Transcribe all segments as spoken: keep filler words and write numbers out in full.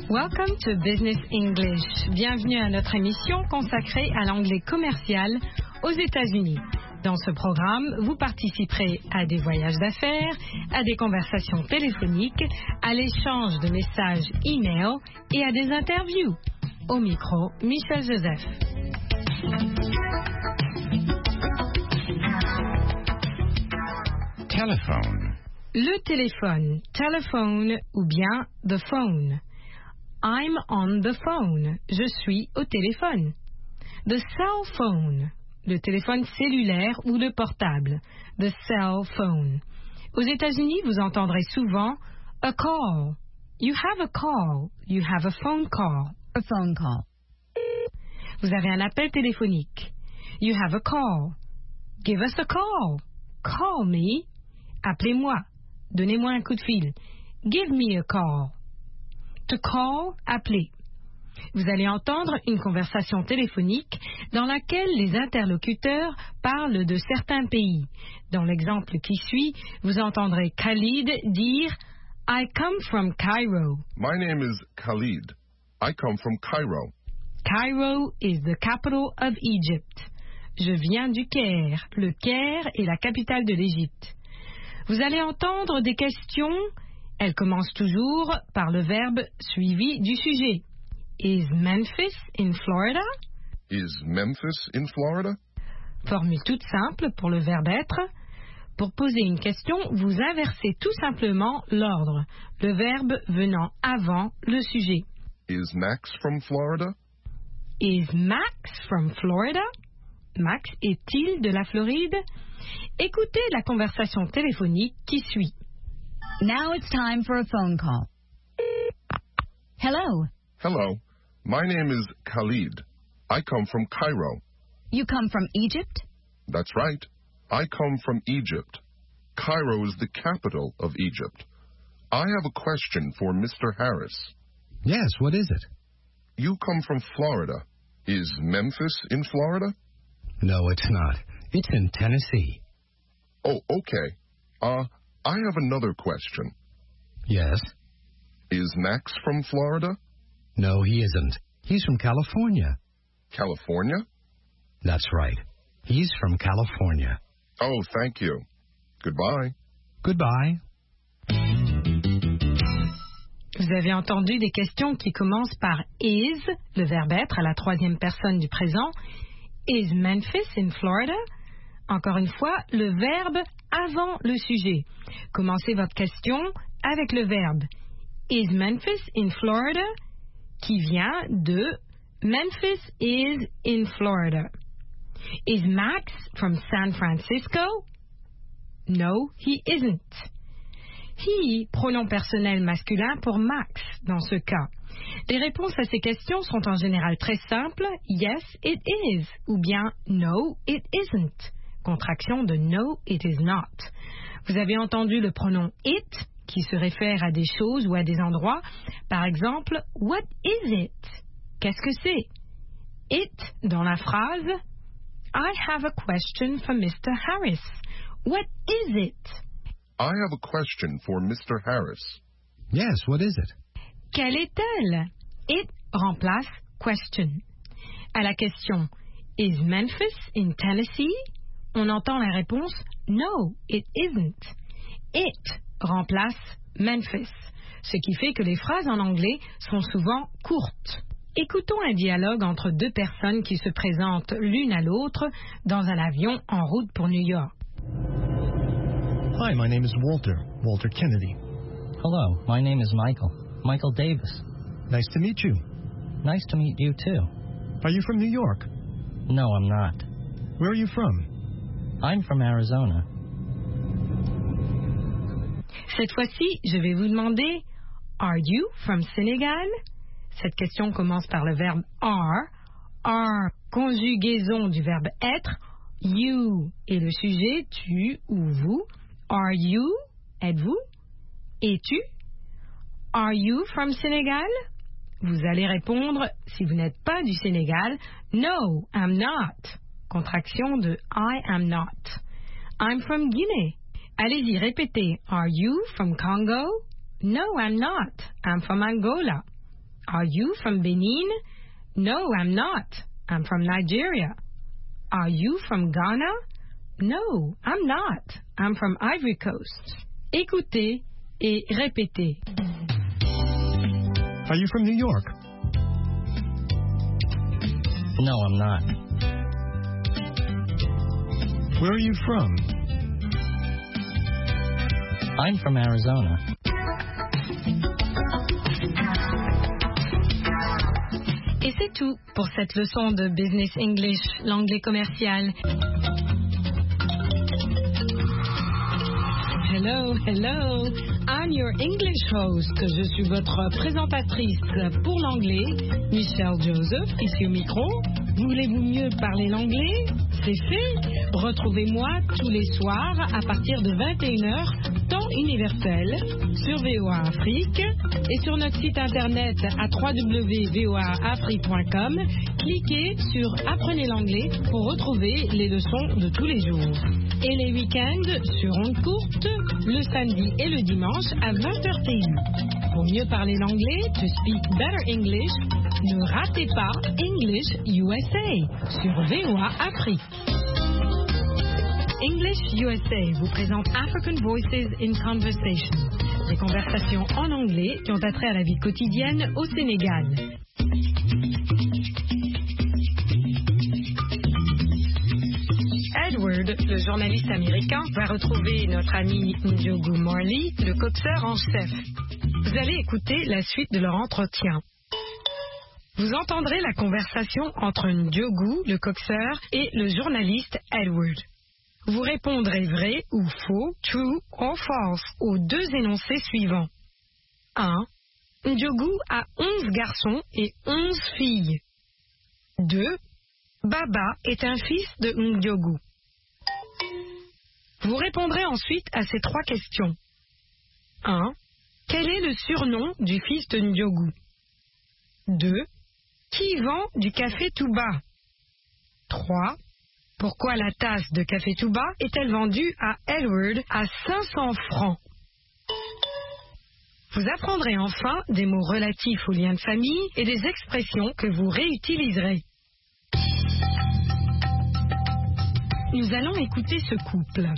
Welcome to Business English. Bienvenue à notre émission consacrée à l'anglais commercial aux États-Unis. Dans ce programme, vous participerez à des voyages d'affaires, à des conversations téléphoniques, à l'échange de messages e-mail et à des interviews. Au micro, Michel Joseph. Telephone. Le téléphone, telephone ou bien the phone. I'm on the phone. Je suis au téléphone. The cell phone. Le téléphone cellulaire ou le portable. The cell phone. Aux États-Unis, vous entendrez souvent a call. You have a call. You have a phone call. A phone call. Vous avez un appel téléphonique. You have a call. Give us a call. Call me. Appelez-moi. Donnez-moi un coup de fil. Give me a call. To call, appeler. Vous allez entendre une conversation téléphonique dans laquelle les interlocuteurs parlent de certains pays. Dans l'exemple qui suit, vous entendrez Khalid dire « I come from Cairo ». My name is Khalid. I come from Cairo. Cairo is the capital of Egypt. Je viens du Caire. Le Caire est la capitale de l'Égypte. Vous allez entendre des questions. Elles commencent toujours par le verbe suivi du sujet. Is Memphis in Florida? Is Memphis in Florida? Formule toute simple pour le verbe être. Pour poser une question, vous inversez tout simplement l'ordre, le verbe venant avant le sujet. Is Max from Florida? Is Max from Florida? Max est-il de la Floride? Écoutez la conversation téléphonique qui suit. Now it's time for a phone call. Hello. Hello. My name is Khalid. I come from Cairo. You come from Egypt? That's right. I come from Egypt. Cairo is the capital of Egypt. I have a question for Mister Harris. Yes, what is it? You come from Florida. Is Memphis in Florida? No, it's not. It's in Tennessee. Oh, okay. Uh, I have another question. Yes? Is Max from Florida? No, he isn't. He's from California. California? That's right. He's from California. Oh, thank you. Goodbye. Goodbye. Vous avez entendu des questions qui commencent par is, le verbe être à la troisième personne du présent. Is Memphis in Florida? Encore une fois, le verbe avant le sujet. Commencez votre question avec le verbe Is Memphis in Florida? Qui vient de Memphis is in Florida. Is Max from San Francisco? No, he isn't. He, pronom personnel masculin pour Max dans ce cas. Les réponses à ces questions sont en général très simples. Yes, it is. Ou bien no, it isn't. Contraction de no, it is not. Vous avez entendu le pronom it qui se réfère à des choses ou à des endroits. Par exemple, what is it? Qu'est-ce que c'est? It dans la phrase I have a question for Mister Harris. What is it? I have a question for Mister Harris. Yes, what is it? Quelle est-elle? It remplace question. À la question Is Memphis in Tennessee? On entend la réponse No, it isn't. It remplace Memphis, ce qui fait que les phrases en anglais sont souvent courtes. Écoutons un dialogue entre deux personnes qui se présentent l'une à l'autre dans un avion en route pour New York. Hi, my name is Walter, Walter Kennedy. Hello, my name is Michael, Michael Davis. Nice to meet you. Nice to meet you too. Are you from New York? No, I'm not. Where are you from? I'm from Arizona. Cette fois-ci, je vais vous demander Are you from Senegal? Cette question commence par le verbe are. Are, conjugaison du verbe être. You est le sujet, tu ou vous. Are you, êtes-vous? Es-tu? Are you from Senegal? Vous allez répondre, si vous n'êtes pas du Sénégal, No, I'm not. Contraction de I am not. I'm from Guinée. Allez-y, répétez. Are you from Congo? No, I'm not. I'm from Angola. Are you from Benin? No, I'm not. I'm from Nigeria. Are you from Ghana? No, I'm not. I'm from Ivory Coast. Écoutez et répétez. Are you from New York? No, I'm not. Where are you from? I'm from Arizona. Et c'est tout pour cette leçon de Business English, l'anglais commercial. Hello, hello, I'm your English host. Je suis votre présentatrice pour l'anglais, Michelle Joseph, ici au micro. Voulez-vous mieux parler l'anglais? C'est fait. Retrouvez-moi tous les soirs à partir de vingt et une heures, temps universel, sur V O A Afrique et sur notre site internet à w w w point v o a afrique point com. Cliquez sur Apprenez l'anglais pour retrouver les leçons de tous les jours. Et les week-ends sur ondes courtes, le samedi et le dimanche à vingt heures T U. Pour mieux parler l'anglais, to speak better English, ne ratez pas English U S A sur V O A Afrique. English U S A vous présente African Voices in Conversation, des conversations en anglais qui ont attrait à la vie quotidienne au Sénégal. Edward, le journaliste américain, va retrouver notre ami Ndiogu Marley, le coxeur en chef. Vous allez écouter la suite de leur entretien. Vous entendrez la conversation entre Ndiogu, le coxeur, et le journaliste Edward. Vous répondrez vrai ou faux, true or false, aux deux énoncés suivants. un. Ndiogu a onze garçons et onze filles. deux. Baba est un fils de Ndiogu. Vous répondrez ensuite à ces trois questions. un. Quel est le surnom du fils de Ndiogu? deux. Qui vend du café Touba? trois. Pourquoi la tasse de café Touba est-elle vendue à Edward à cinq cents francs? Vous apprendrez enfin des mots relatifs aux liens de famille et des expressions que vous réutiliserez. Nous allons écouter ce couple.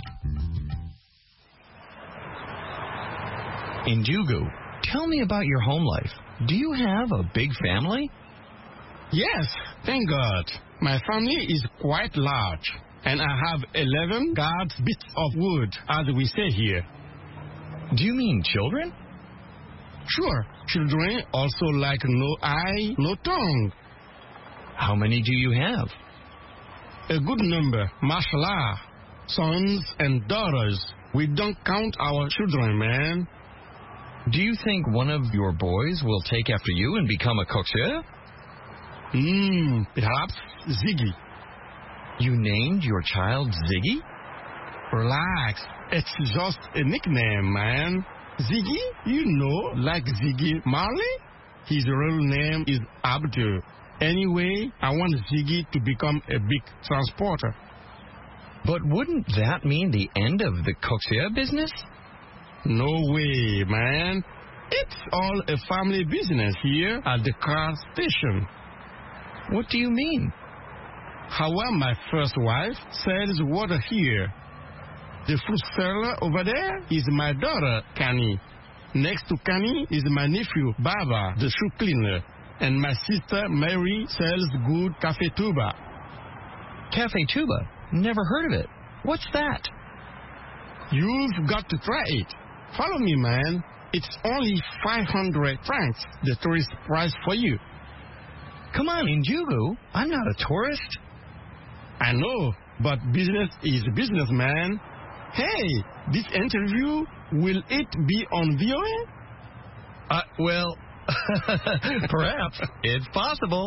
Ndiogu, tell me about your home life. Do you have a big family? Yes, thank God. My family is quite large, and I have eleven guards bits of wood, as we say here. Do you mean children? Sure, children also like no eye, no tongue. How many do you have? A good number, mashallah. Sons and daughters. We don't count our children, man. Do you think one of your boys will take after you and become a coxeur? Hmm, perhaps Ziggy. You named your child Ziggy? Relax, it's just a nickname, man. Ziggy, you know, like Ziggy Marley? His real name is Abdul. Anyway, I want Ziggy to become a big transporter. But wouldn't that mean the end of the coxeur business? No way, man. It's all a family business here at the car station. What do you mean? However, my first wife sells water here. The fruit seller over there is my daughter, Kani. Next to Kani is my nephew, Baba, the shoe cleaner. And my sister, Mary, sells good Cafe Touba. Cafe Touba? Never heard of it. What's that? You've got to try it. Follow me, man. It's only five hundred francs, the tourist price for you. Come on, Ndiogu. I'm not a tourist. I know, but business is business, man. Hey, this interview, will it be on V O A? Uh, well, perhaps. It's possible.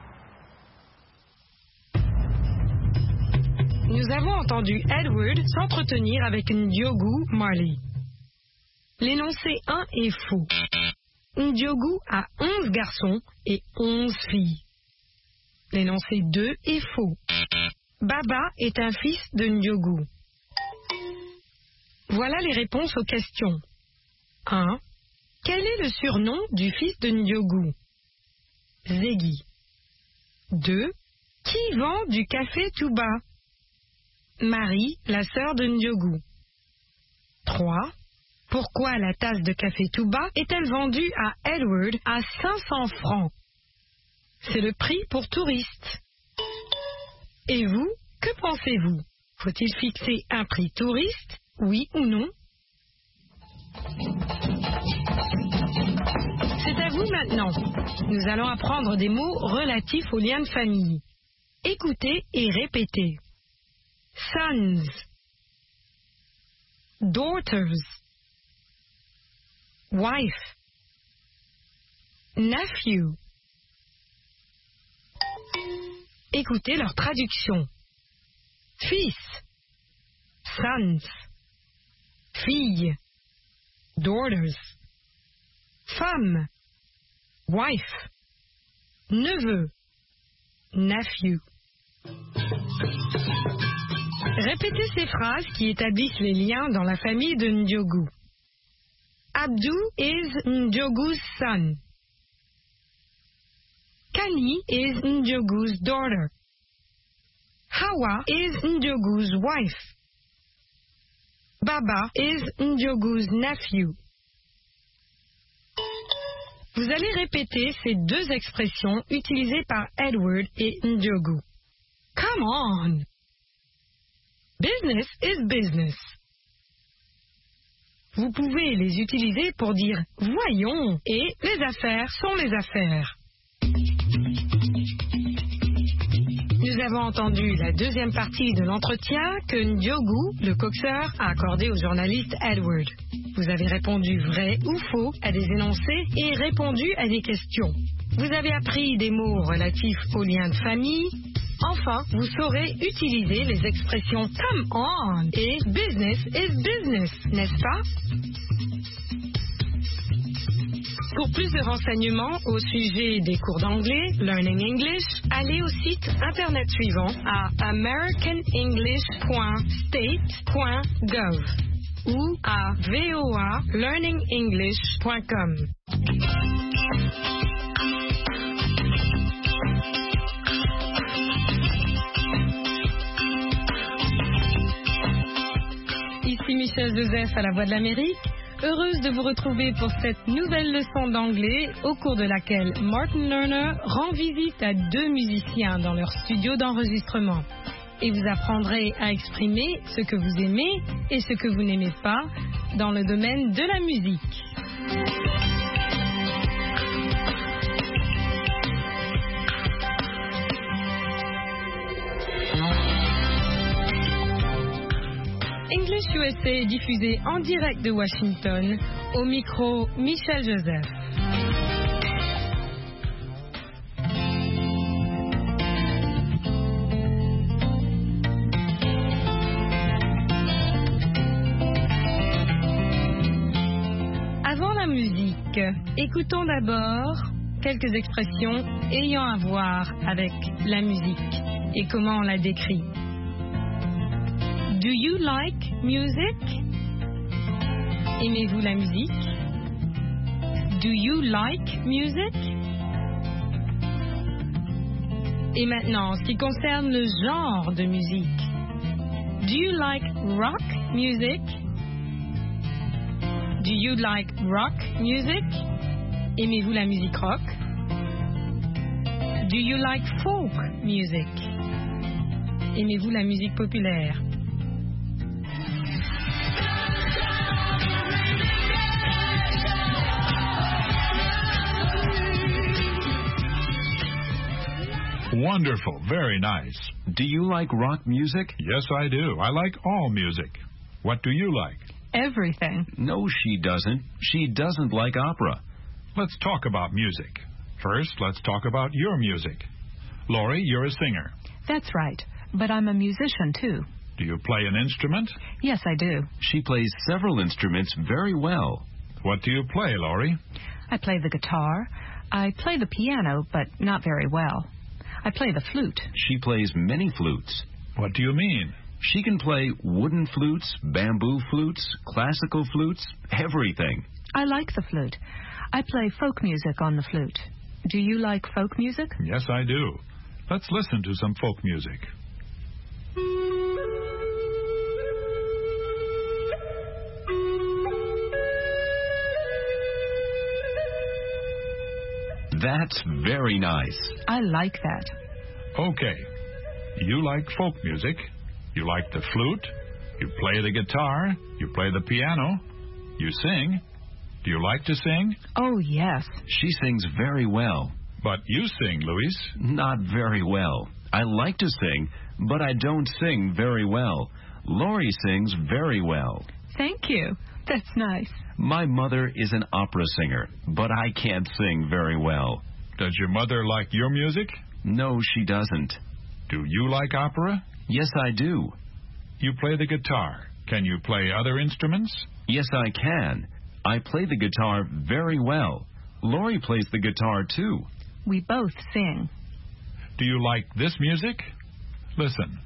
Nous avons entendu Edward s'entretenir avec Ndiogu Marley. L'énoncé un est faux. Ndiogu a onze garçons et onze filles. L'énoncé deux est faux. Baba est un fils de Ndiogu. Voilà les réponses aux questions. un. Quel est le surnom du fils de Ndiogu? Ziggy. deux. Qui vend du café tout bas? Marie, la sœur de Ndiogu. trois. Pourquoi la tasse de café tout bas est-elle vendue à Edward à cinq cents francs? C'est le prix pour touristes. Et vous, que pensez-vous? Faut-il fixer un prix touriste, oui ou non? C'est à vous maintenant. Nous allons apprendre des mots relatifs aux liens de famille. Écoutez et répétez. Sons, daughters, wife, nephew. Écoutez leur traduction. Fils, sons, fille, daughters, femme, wife, neveu, nephew. Répétez ces phrases qui établissent les liens dans la famille de Ndiogu. Abdou is Ndiogu's son. Kani is Ndiogu's daughter. Hawa is Ndiogu's wife. Baba is Ndiogu's nephew. Vous allez répéter ces deux expressions utilisées par Edward et Ndiogu. Come on! Business is business. Vous pouvez les utiliser pour dire « voyons » et « les affaires sont les affaires ». Nous avons entendu la deuxième partie de l'entretien que Ndiogu, le coxeur, a accordé au journaliste Edward. Vous avez répondu vrai ou faux à des énoncés et répondu à des questions. Vous avez appris des mots relatifs aux liens de famille. Enfin, vous saurez utiliser les expressions « come on » et « business is business », n'est-ce pas? Pour plus de renseignements au sujet des cours d'anglais, Learning English, allez au site internet suivant à american english point state point gov ou à voa learning english point com. Ici Michel Joseph à la Voix de l'Amérique. Heureuse de vous retrouver pour cette nouvelle leçon d'anglais au cours de laquelle Martin Lerner rend visite à deux musiciens dans leur studio d'enregistrement. Et vous apprendrez à exprimer ce que vous aimez et ce que vous n'aimez pas dans le domaine de la musique. English U S A est diffusé en direct de Washington, au micro Michel Joseph. Avant la musique, écoutons d'abord quelques expressions ayant à voir avec la musique et comment on la décrit. Do you like music? Aimez-vous la musique? Do you like music? Et maintenant, en ce qui concerne le genre de musique. Do you like rock music? Do you like rock music? Aimez-vous la musique rock? Do you like folk music? Aimez-vous la musique populaire? Wonderful. Very nice. Do you like rock music? Yes, I do. I like all music. What do you like? Everything. No, she doesn't. She doesn't like opera. Let's talk about music. First, let's talk about your music. Laurie, you're a singer. That's right. But I'm a musician, too. Do you play an instrument? Yes, I do. She plays several instruments very well. What do you play, Laurie? I play the guitar. I play the piano, but not very well. I play the flute. She plays many flutes. What do you mean? She can play wooden flutes, bamboo flutes, classical flutes, everything. I like the flute. I play folk music on the flute. Do you like folk music? Yes, I do. Let's listen to some folk music. That's very nice. I like that. Okay. You like folk music. You like the flute. You play the guitar. You play the piano. You sing. Do you like to sing? Oh, yes. She sings very well. But you sing, Luis. Not very well. I like to sing, but I don't sing very well. Laurie sings very well. Thank you. That's nice. My mother is an opera singer, but I can't sing very well. Does your mother like your music? No, she doesn't. Do you like opera? Yes, I do. You play the guitar. Can you play other instruments? Yes, I can. I play the guitar very well. Laurie plays the guitar, too. We both sing. Do you like this music? Listen.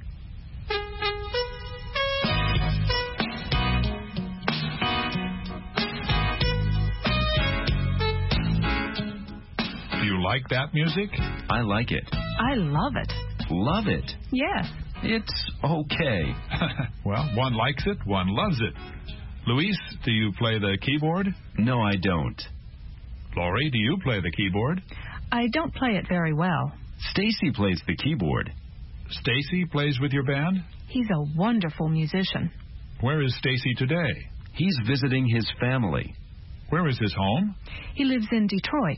Do you like that music? I like it. I love it. Love it? Yes. It's okay. Well, one likes it, one loves it. Luis, do you play the keyboard? No, I don't. Laurie, do you play the keyboard? I don't play it very well. Stacy plays the keyboard. Stacy plays with your band? He's a wonderful musician. Where is Stacy today? He's visiting his family. Where is his home? He lives in Detroit.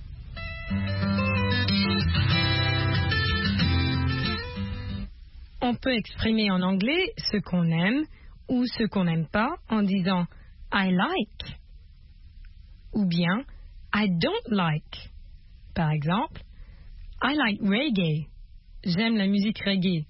On peut exprimer en anglais ce qu'on aime ou ce qu'on n'aime pas en disant I like ou bien I don't like. Par exemple, I like reggae. J'aime la musique reggae.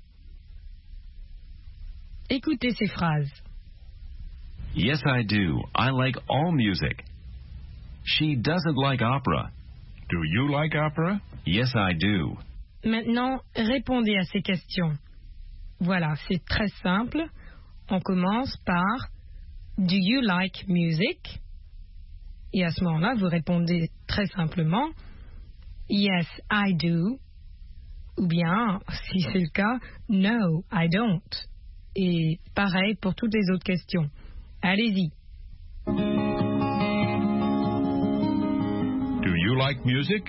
Écoutez ces phrases. Yes, I do. I like all music. She doesn't like opera. Do you like opera? Yes, I do. Maintenant, répondez à ces questions. Voilà, c'est très simple. On commence par Do you like music? Et à ce moment-là, vous répondez très simplement Yes, I do. Ou bien, si c'est le cas, No, I don't. Et pareil pour toutes les autres questions. Allez-y. Do you like music?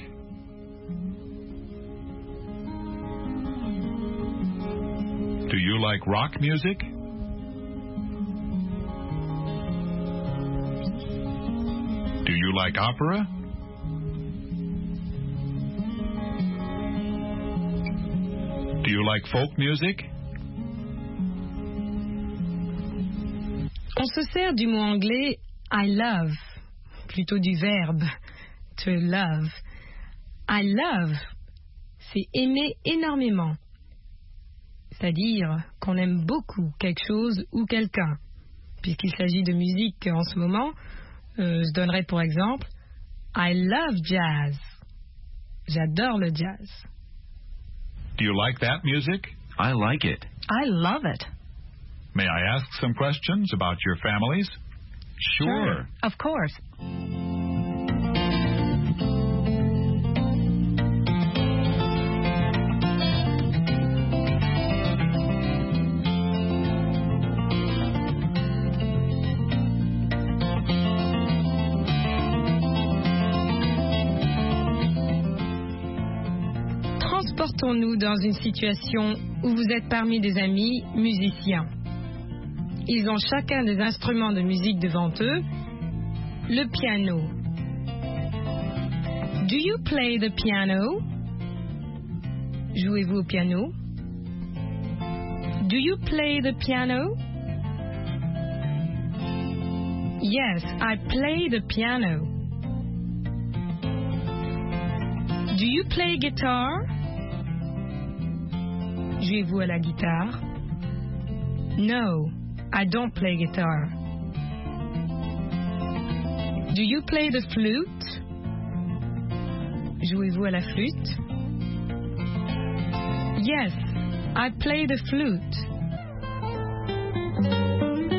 Do you like rock music? Do you like opera? Do you like folk music? On se sert du mot anglais I love, plutôt du verbe to love. I love, c'est aimer énormément. C'est-à-dire qu'on aime beaucoup quelque chose ou quelqu'un. Puisqu'il s'agit de musique en ce moment, euh, je donnerai pour exemple I love jazz. J'adore le jazz. Do you like that music? I like it. I love it. May I ask some questions about your families? Sure. Of course. Transportons-nous dans une situation où vous êtes parmi des amis musiciens. Ils ont chacun des instruments de musique devant eux. Le piano. Do you play the piano? Jouez-vous au piano? Do you play the piano? Yes, I play the piano. Do you play guitar? Jouez-vous à la guitare? No, I don't play guitar. Do you play the flute? Jouez-vous à la flûte? Yes, I play the flute.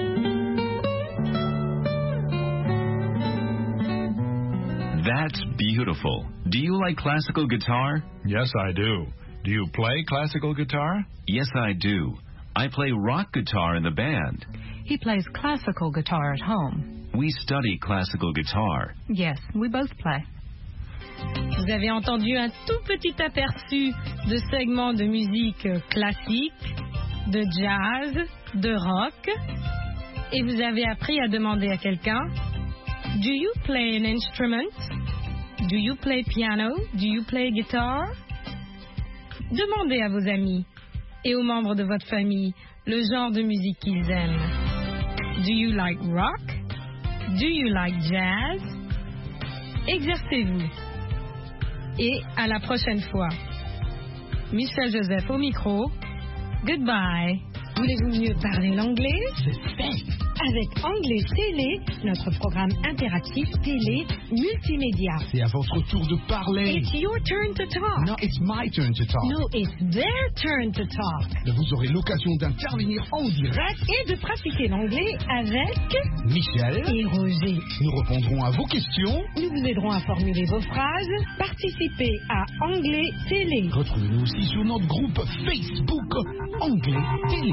That's beautiful. beautiful. Do you like classical guitar? Yes, I do. Do you play classical guitar? Yes, I do. I play rock guitar in the band. He plays classical guitar at home. We study classical guitar. Yes, we both play. Vous avez entendu un tout petit aperçu de segments de musique classique, de jazz, de rock, et vous avez appris à demander à quelqu'un, do you play an instrument? Do you play piano? Do you play guitar? Demandez à vos amis et aux membres de votre famille le genre de musique qu'ils aiment. Do you like rock? Do you like jazz? Exercez-vous. Et à la prochaine fois. Michel Joseph au micro. Goodbye. Voulez-vous mieux parler l'anglais? Je fais. Avec Anglais Télé, notre programme interactif télé multimédia. C'est à votre tour de parler. It's your turn to talk. No, it's my turn to talk. No, it's their turn to talk. Vous aurez l'occasion d'intervenir en direct et de pratiquer l'anglais avec Michel et Roger. Nous répondrons à vos questions. Nous vous aiderons à formuler vos phrases. Participez à Anglais Télé. Retrouvez-nous aussi sur notre groupe Facebook Anglais Télé.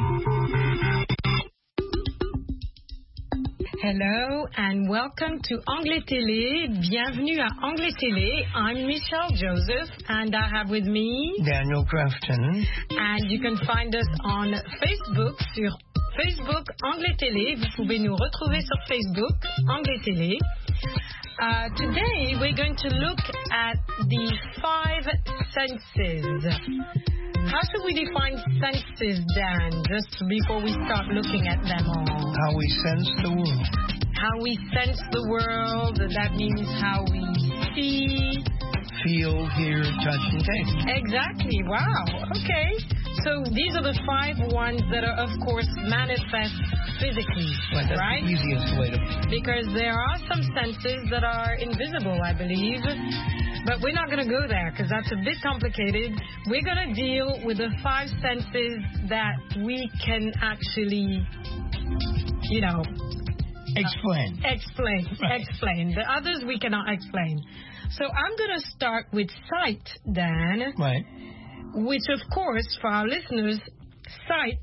Hello and welcome to Anglais Télé. Bienvenue à Anglais Télé. I'm Michelle Joseph and I have with me Daniel Crafton. And you can find us on Facebook sur Facebook Anglais Télé. Vous pouvez nous retrouver sur Facebook Anglais Télé. Uh, today we're going to look at the five senses. How should we define senses, Dan, just before we start looking at them all? How we sense the world. How we sense the world, that means how we see. Feel, hear, touch, and taste. Exactly, wow, okay. So these are the five ones that are, of course, manifest physically, well, that's right? the easiest way to... Because there are some senses that are invisible, I believe. But we're not going to go there because that's a bit complicated. We're going to deal with the five senses that we can actually, you know... Explain. Uh, explain. Right. Explain. The others we cannot explain. So I'm going to start with sight, Dan. Right. Which, of course, for our listeners, sight,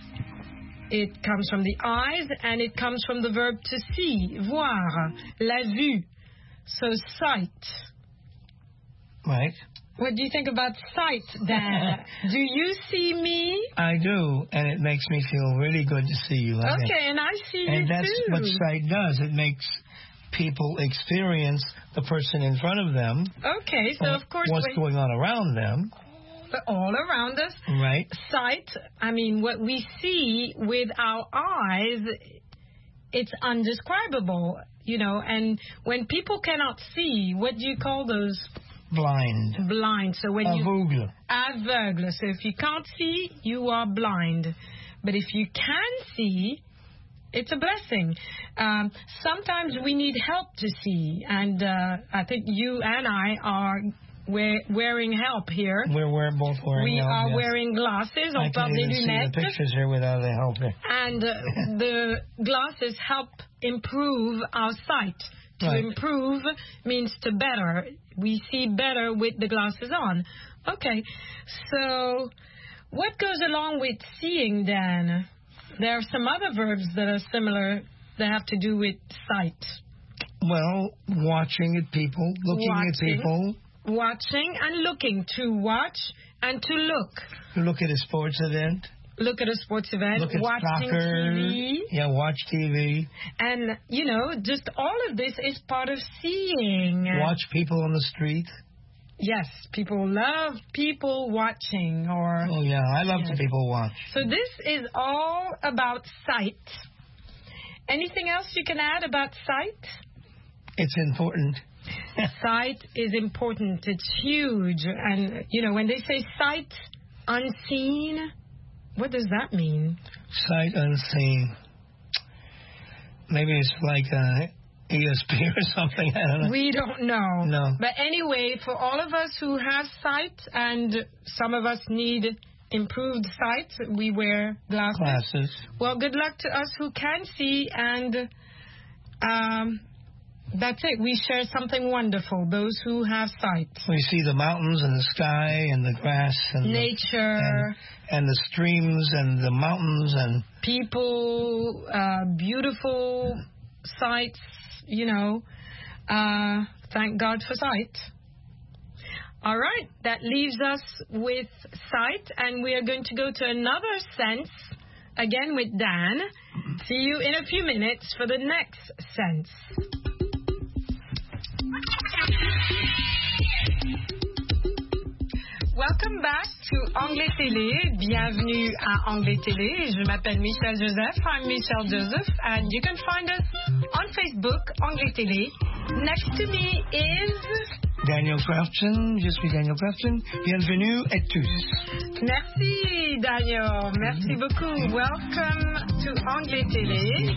it comes from the eyes and it comes from the verb to see, voir, la vue. So sight. Right. What do you think about sight, Dan? Do you see me? I do, and it makes me feel really good to see you. I okay, think. and I see and you too. And that's what sight does. It makes people experience the person in front of them. Okay, so of course... What's going on around them. But all around us. Right. Sight, I mean, what we see with our eyes, it's undescribable, you know, and when people cannot see, what do you call those? Blind. Blind. So when Aveugle. you... Aveugle. So if you can't see, you are blind. But if you can see, it's a blessing. Um, sometimes we need help to see, and uh, I think you and I are wear, wearing help here. We're, we're both wearing we help, are yes. wearing glasses. I On can parle des even lunettes. see the pictures here without the help here. And uh, the glasses help improve our sight. To right. improve means to better. We see better with the glasses on. Okay, so what goes along with seeing, Dan? There are some other verbs that are similar that have to do with sight. Well, watching at people, looking watching, at people. Watching and looking. To watch and to look. You look at a sports event. Look at a sports event. Look at watching soccer. T V. Yeah, watch T V. And, you know, just all of this is part of seeing. Watch people on the street. Yes, people love people watching. Or Oh, yeah, I love yes. to people watch. So this is all about sight. Anything else you can add about sight? It's important. Sight is important. It's huge. And, you know, when they say sight unseen, what does that mean? Sight unseen. Maybe it's like uh, E S P or something. I don't know. We don't know. No. But anyway, for all of us who have sight, and some of us need improved sight, we wear glasses. Glasses. Well, good luck to us who can see, and um, That's it. We share something wonderful, those who have sight. We see the mountains and the sky and the grass and nature. The, and, and the streams and the mountains and people, uh, beautiful sights, you know. Uh, thank God for sight. All right, that leaves us with sight, and we are going to go to another sense, again with Dan. See you in a few minutes for the next sense. Welcome back to Anglais Télé. Bienvenue à Anglais Télé. Je m'appelle Michelle Joseph. I'm Michelle Joseph, and you can find us on Facebook, Anglais Télé. Next to me is Daniel Crafton. Je suis Daniel Crafton. Bienvenue à tous. Merci, Daniel. Merci beaucoup. Welcome to Anglais Télé.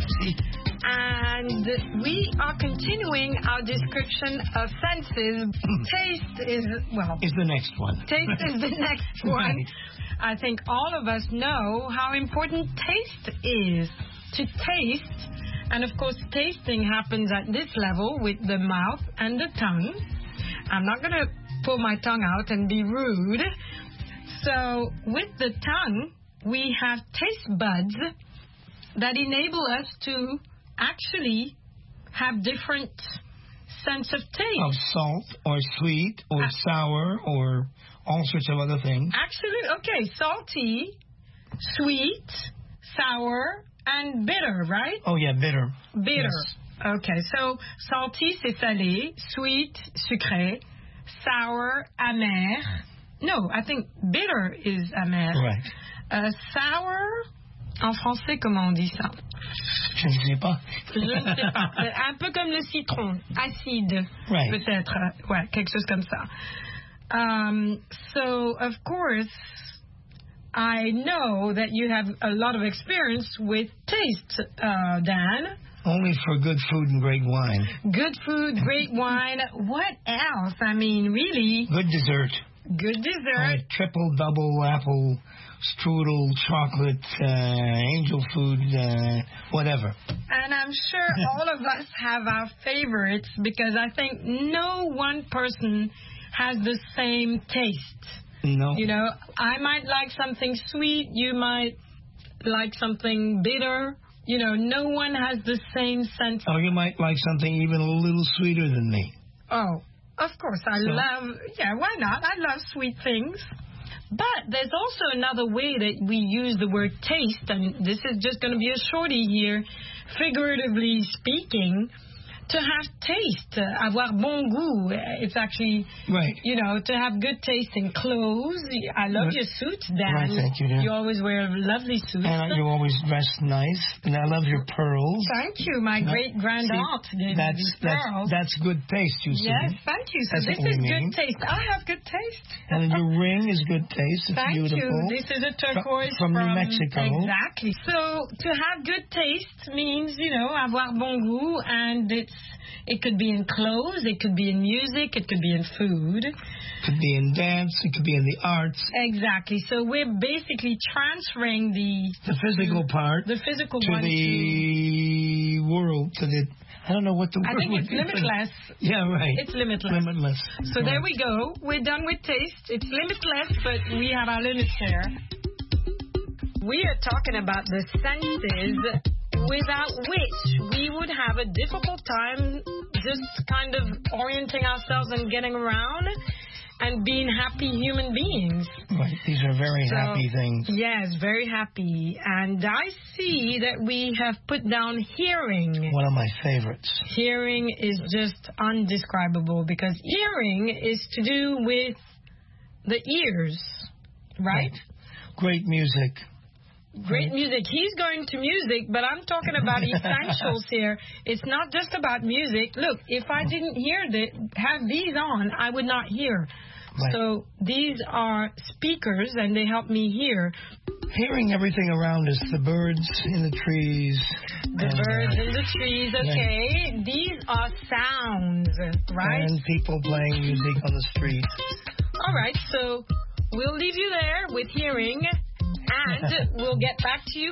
And we are continuing our description of senses. Taste is, well... Is the next one. Taste is the next one. I think all of us know how important taste is. To taste, and of course tasting happens at this level with the mouth and the tongue. I'm not going to pull my tongue out and be rude. So with the tongue, we have taste buds that enable us to actually have different sense of taste. Of salt or sweet or uh, sour or all sorts of other things. Actually, okay, salty, sweet, sour, and bitter, right? Oh, yeah, bitter. Bitter. Yes. Okay, so salty, c'est salé, sweet, sucré, sour, amer. No, I think bitter is amer. Right. Uh, sour, en français, comment on dit ça? Je ne sais pas. Je ne sais pas. Un peu comme le citron, acide, right. peut-être. Ouais, quelque chose comme ça. Um, so, of course, I know that you have a lot of experience with taste, uh, Dan. Only for good food and great wine. Good food, great wine. What else? I mean, really. Good dessert. Good dessert. Uh, triple, double, apple, strudel, chocolate, uh, angel food, uh, whatever. And I'm sure all of us have our favorites because I think no one person has the same taste. No. You know, I might like something sweet. You might like something bitter. You know, no one has the same sense. Oh, you might like something even a little sweeter than me. Oh, of course. I so. love, yeah, why not? I love sweet things. But there's also another way that we use the word taste, and this is just going to be a shorty here, figuratively speaking. To have taste, uh, avoir bon goût. It's actually, right. you know, to have good taste in clothes. I love right. your suit, Dan. Right, thank you, dear. You always wear lovely suits. And you always dress nice. And I love your pearls. Thank you. My no, great-grand aunt gave me these pearls. That's, that's good taste, you see. Yes, thank you. So that's this is good taste. I have good taste. And your ring is good taste. It's thank beautiful. you. This is a turquoise from, from New Mexico. Exactly. So to have good taste means, you know, avoir bon goût, and it's it could be in clothes, it could be in music, it could be in food. It could be in dance, it could be in the arts. Exactly. So we're basically transferring the... The physical part. The physical to one the to... world, to the... I don't know what the I word think it's limitless. Yeah, right. It's limitless. Limitless. So right. there we go. We're done with taste. It's limitless, but we have our limits here. We are talking about the senses without which we would have a difficult time just kind of orienting ourselves and getting around and being happy human beings. Right. These are very so, happy things. Yes, very happy. And I see that we have put down hearing. One of my favorites. Hearing is just undescribable because hearing is to do with the ears, right? right. Great music. Great music. He's going to music, but I'm talking about essentials here. It's not just about music. Look, if I didn't hear the, have these on, I would not hear. Right. So these are speakers, and they help me hear. Hearing everything around us, the birds in the trees. The and, birds uh, in the trees, okay. Yeah. These are sounds, right? And people playing music on the street. All right, so we'll leave you there with hearing. And we'll get back to you